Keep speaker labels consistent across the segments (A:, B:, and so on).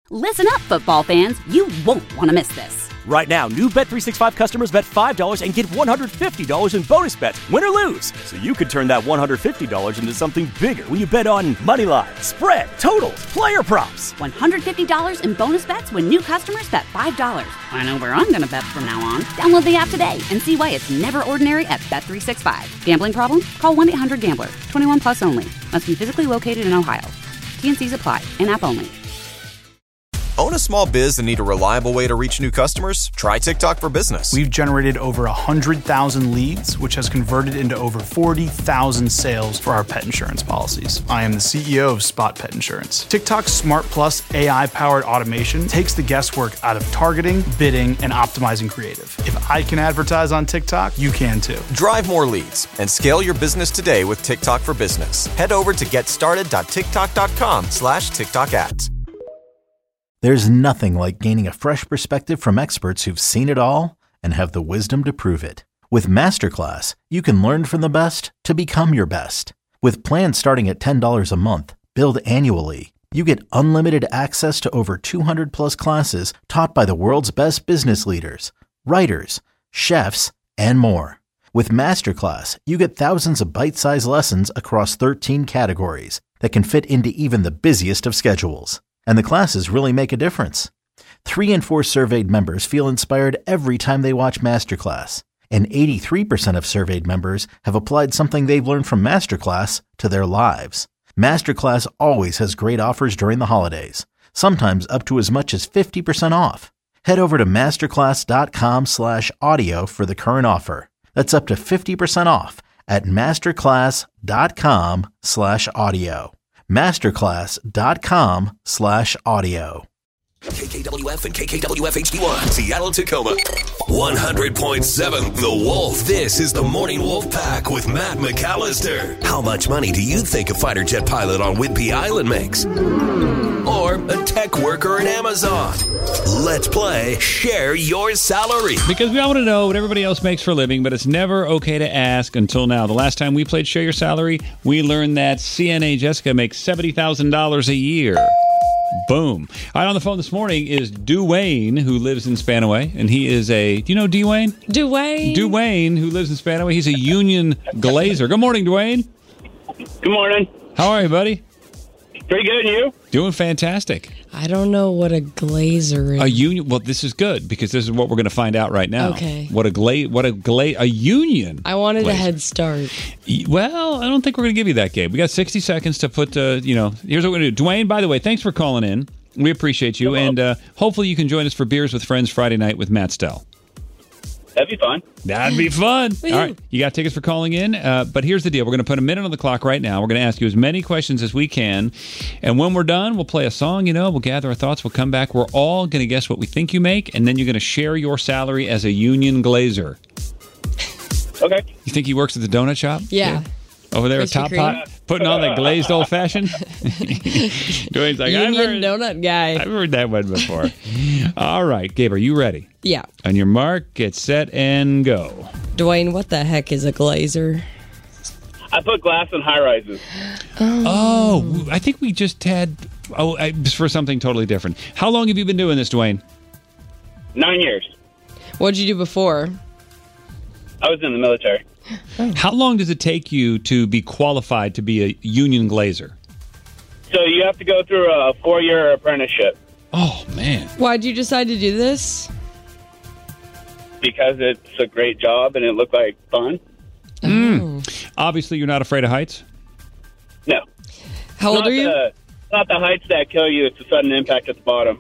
A: Listen up, football fans. You won't want to miss this.
B: Right now, new Bet365 customers bet $5 and get $150 in bonus bets, win or lose. So you could turn that $150 into something bigger when you bet on money line, spread, totals, player props.
A: $150 in bonus bets when new customers bet $5. I know where I'm going to bet from now on. Download the app today and see why it's never ordinary at Bet365. Gambling problem? Call 1-800-GAMBLER. 21 plus only. Must be physically located in Ohio. T&Cs apply. In-app only.
C: Own a small biz and need a reliable way to reach new customers? Try TikTok for Business.
D: We've generated over 100,000 leads, which has converted into over 40,000 sales for our pet insurance policies. I am the CEO of Spot Pet Insurance. TikTok's Smart Plus AI-powered automation takes the guesswork out of targeting, bidding, and optimizing creative. If I can advertise on TikTok, you can too.
C: Drive more leads and scale your business today with TikTok for Business. Head over to getstarted.tiktok.com/TikTok ads.
E: There's nothing like gaining a fresh perspective from experts who've seen it all and have the wisdom to prove it. With Masterclass, you can learn from the best to become your best. With plans starting at $10 a month, billed annually, you get unlimited access to over 200 plus classes taught by the world's best business leaders, writers, chefs, and more. With Masterclass, you get thousands of bite-sized lessons across 13 categories that can fit into even the busiest of schedules. And the classes really make a difference. 3 in 4 surveyed members feel inspired every time they watch Masterclass. And 83% of surveyed members have applied something they've learned from Masterclass to their lives. Masterclass always has great offers during the holidays, sometimes up to as much as 50% off. Head over to masterclass.com/audio for the current offer. That's up to 50% off at masterclass.com/audio. masterclass.com/audio.
F: KKWF and KKWF HD1, Seattle, Tacoma. 100.7 The Wolf. This is the Morning Wolf Pack with Matt McAllister. How much money do you think a fighter jet pilot on Whidbey Island makes? Or a tech worker in Amazon? Let's play Share Your Salary.
G: Because we all want to know what everybody else makes for a living, but it's never okay to ask until now. The last time we played Share Your Salary, we learned that CNA Jessica makes $70,000 a year. Boom. All right, on the phone this morning is Dwayne, who lives in Spanaway, and he is a... Do you know Dwayne? Dwayne, who lives in Spanaway. He's a union glazer. Good morning, Dwayne.
H: Good morning.
G: How are you, buddy?
H: Pretty good, and you?
G: Doing fantastic.
I: I don't know what a glazer is.
G: A union. Well, this is good because this is what we're going to find out right now.
I: Okay.
G: A union.
I: I wanted
G: glazer.
I: a head start.
G: Well, I don't think we're going to give you that, Gabe. We got 60 seconds to put. Here's what we're going to do. Dwayne, by the way, thanks for calling in. We appreciate you, and hopefully you can join us for Beers with Friends Friday night with Matt Stell.
H: That'd be fun.
G: That'd be fun. All right. You got tickets for calling in. But here's the deal. We're going to put a minute on the clock right now. We're going to ask you as many questions as we can. And when we're done, we'll play a song, we'll gather our thoughts. We'll come back. We're all going to guess what we think you make. And then you're going to share your salary as a union glazer.
H: Okay.
G: You think he works at the donut shop?
I: Yeah.
G: Over there at Top Pot, putting on that glazed old fashioned. Dwayne's like,
I: Union donut guy.
G: I've heard that one before. All right, Gabe, are you ready?
I: Yeah.
G: On your mark, get set, and go.
I: Dwayne, what the heck is a glazer?
H: I put glass in high rises.
G: Oh, I think we just had. For something totally different. How long have you been doing this, Dwayne?
H: 9 years.
I: What'd you do before?
H: I was in the military.
I: Oh.
G: How long does it take you to be qualified to be a union glazer?
H: So you have to go through a 4-year apprenticeship.
G: Oh, man.
I: Why'd you decide to do this?
H: Because it's a great job and it looked like fun.
G: Obviously, you're not afraid of heights?
H: No.
I: How old are you?
H: Not the heights that kill you. It's the sudden impact at the bottom.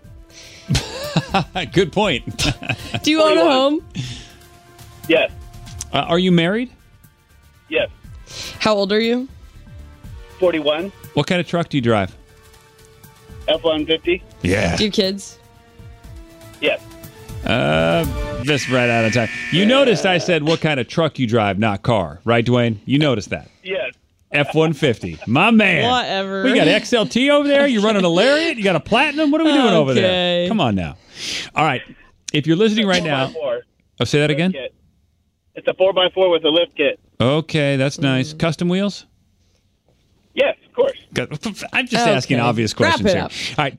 G: Good point.
I: Do you own a home?
H: Yes.
G: Are you married?
H: Yes.
I: How old are you?
H: 41.
G: What kind of truck do you drive?
H: F-150.
G: Yeah.
I: Do you have kids?
H: Yes.
G: Just right out of time. You noticed I said what kind of truck you drive, not car. Right, Dwayne? You noticed that.
H: Yes.
G: F-150. My man.
I: Whatever.
G: We got XLT over there. You running a Lariat? You got a Platinum? What are we doing over there? Come on now. All right. If you're listening right now. Say that again?
H: Kit. It's a 4x4 with a lift kit.
G: Okay, that's nice. Custom wheels?
H: Yes. course.
G: I'm just asking obvious questions here.
I: Wrap
G: All right,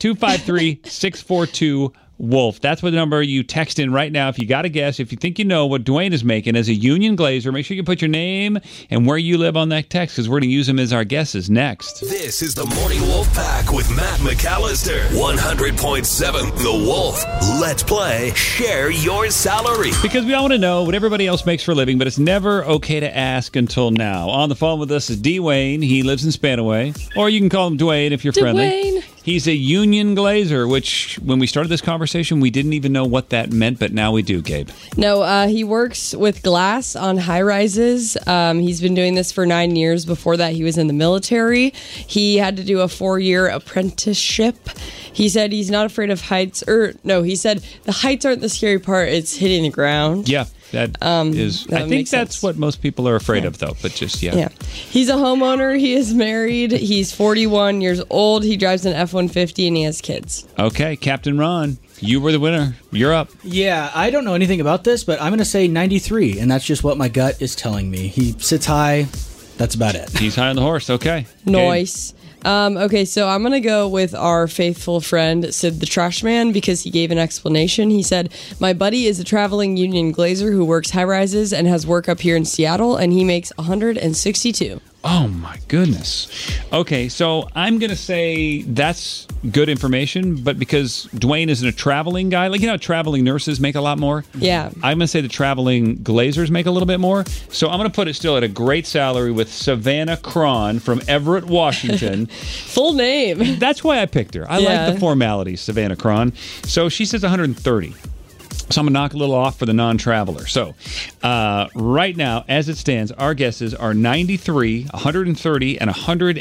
G: 253-642-WOLF. That's what the number you text in right now. If you got to guess, if you think you know what Dwayne is making as a union glazer, make sure you put your name and where you live on that text, because we're going to use them as our guesses next.
F: This is the Morning Wolf Pack with Matt McAllister. 100.7 The Wolf. Let's play Share Your Salary.
G: Because we all want to know what everybody else makes for a living, but it's never okay to ask until now. On the phone with us is Dwayne. He lives in Spanaway. Or you can call him Dwayne if you're friendly.
I: Dwayne.
G: He's a union glazer, which when we started this conversation, we didn't even know what that meant, but now we do, Gabe.
I: No, he works with glass on high-rises. He's been doing this for 9 years. Before that, he was in the military. He had to do a 4-year apprenticeship. He said he's not afraid of heights. He said the heights aren't the scary part. It's hitting the ground.
G: Yeah, that is.
I: that
G: I think
I: makes
G: that's
I: sense.
G: what most people are afraid of, though, but just,
I: Yeah. He's a homeowner. He is married. He's 41 years old. He drives an F-150 and he has kids.
G: Okay, Captain Ron, you were the winner. You're up.
J: Yeah, I don't know anything about this, but I'm going to say 93, and that's just what my gut is telling me. He sits high. That's about it.
G: He's high on the horse. Okay.
I: Nice. Okay, so I'm going to go with our faithful friend, Sid the Trash Man, because he gave an explanation. He said, my buddy is a traveling union glazer who works high-rises and has work up here in Seattle, and he makes $162.
G: Oh, my goodness. Okay, so I'm going to say that's good information, but because Dwayne isn't a traveling guy, like, you know, traveling nurses make a lot more.
I: Yeah.
G: I'm going to say the traveling glazers make a little bit more. So I'm going to put it still at a great salary with Savannah Cron from Everett, Washington.
I: Full name.
G: That's why I picked her. I like the formalities, Savannah Cron. So she says 130. So I'm going to knock a little off for the non-traveler. So right now, as it stands, our guesses are 93, 130, and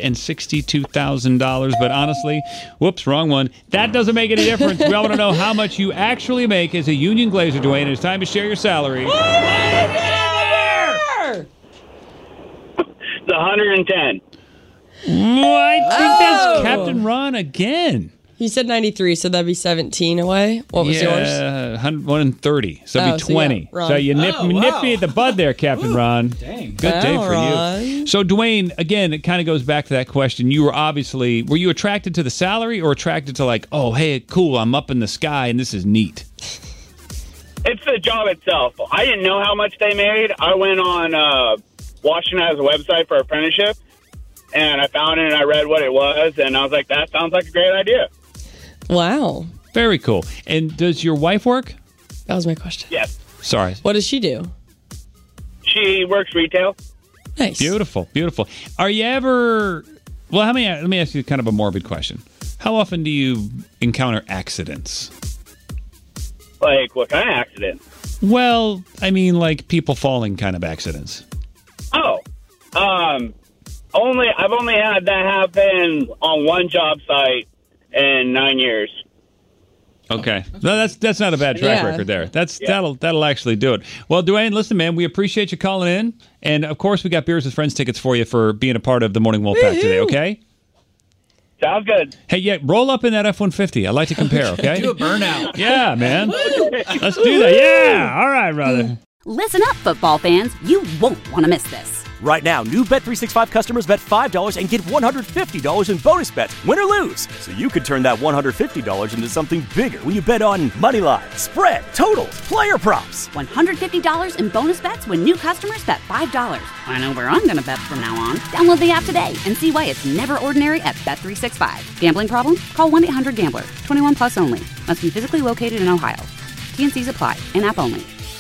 G: $162,000. But honestly, whoops, wrong one. That doesn't make any difference. We all want to know how much you actually make as a union glazer, Dwayne. And it's time to share your salary.
H: The 110.
G: I think that's Captain Ron again.
I: He said 93, so that'd be 17 away. What was yours?
G: 130. So that'd be 20.
I: Wrong.
G: So you nipped me at the bud there, Captain Ron.
J: Dang.
G: Good day for
I: Ron.
G: you. So, Dwayne, again, it kind of goes back to that question. You were you attracted to the salary or attracted to like, oh, hey, cool, I'm up in the sky and this is neat?
H: It's the job itself. I didn't know how much they made. I went on Washington as a website for apprenticeship, and I found it and I read what it was, and I was like, that sounds like a great idea.
I: Wow.
G: Very cool. And does your wife work?
I: That was my question.
H: Yes.
G: Sorry.
I: What does she do?
H: She works retail.
I: Nice.
G: Beautiful, beautiful. Are you ever... Well, let me ask you kind of a morbid question. How often do you encounter accidents?
H: Like, what kind of accident?
G: Well, I mean, like people falling kind of accidents.
H: Oh. I've only had that happen on one job site in 9 years.
G: Okay, no, that's not a bad track record there. That'll actually do it. Well, Dwayne, listen, man, we appreciate you calling in, and of course, we got Beers with Friends tickets for you for being a part of the Morning Wolf Pack today. Okay.
H: Sounds good.
G: Hey, yeah, roll up in that F-150. I like to compare. Okay.
J: Do a burnout.
G: Yeah, man. Let's do that. Yeah. All right, brother.
A: Listen up, football fans. You won't want to miss this.
B: Right now, new Bet365 customers bet $5 and get $150 in bonus bets, win or lose. So you could turn that $150 into something bigger when you bet on money line, spread, totals, player props.
A: $150 in bonus bets when new customers bet $5. I know where I'm going to bet from now on. Download the app today and see why it's never ordinary at Bet365. Gambling problem? Call 1-800-GAMBLER. 21 plus only. Must be physically located in Ohio. T&Cs apply. In-app only.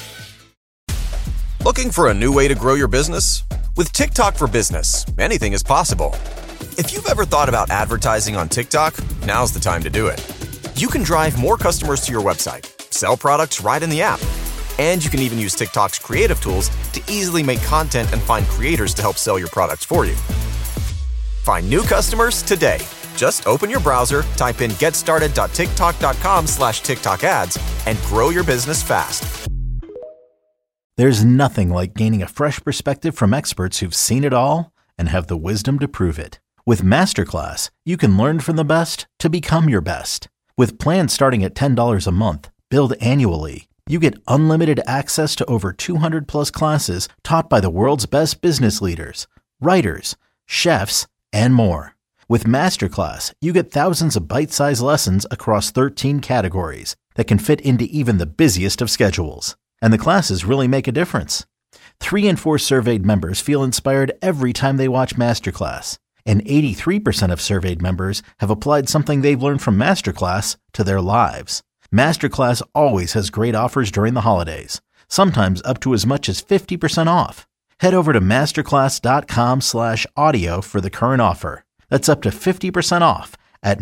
C: Looking for a new way to grow your business? With TikTok for Business, anything is possible. If you've ever thought about advertising on TikTok, now's the time to do it. You can drive more customers to your website, sell products right in the app, and you can even use TikTok's creative tools to easily make content and find creators to help sell your products for you. Find new customers today. Just open your browser, type in getstarted.tiktok.com/TikTok ads, and grow your business fast.
E: There's nothing like gaining a fresh perspective from experts who've seen it all and have the wisdom to prove it. With Masterclass, you can learn from the best to become your best. With plans starting at $10 a month, billed annually, you get unlimited access to over 200 plus classes taught by the world's best business leaders, writers, chefs, and more. With Masterclass, you get thousands of bite-sized lessons across 13 categories that can fit into even the busiest of schedules. And the classes really make a difference. 3 in 4 surveyed members feel inspired every time they watch Masterclass. And 83% of surveyed members have applied something they've learned from Masterclass to their lives. Masterclass always has great offers during the holidays, sometimes up to as much as 50% off. Head over to masterclass.com/audio for the current offer. That's up to 50% off at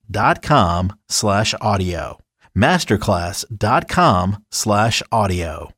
E: masterclass.com/audio. masterclass.com/audio.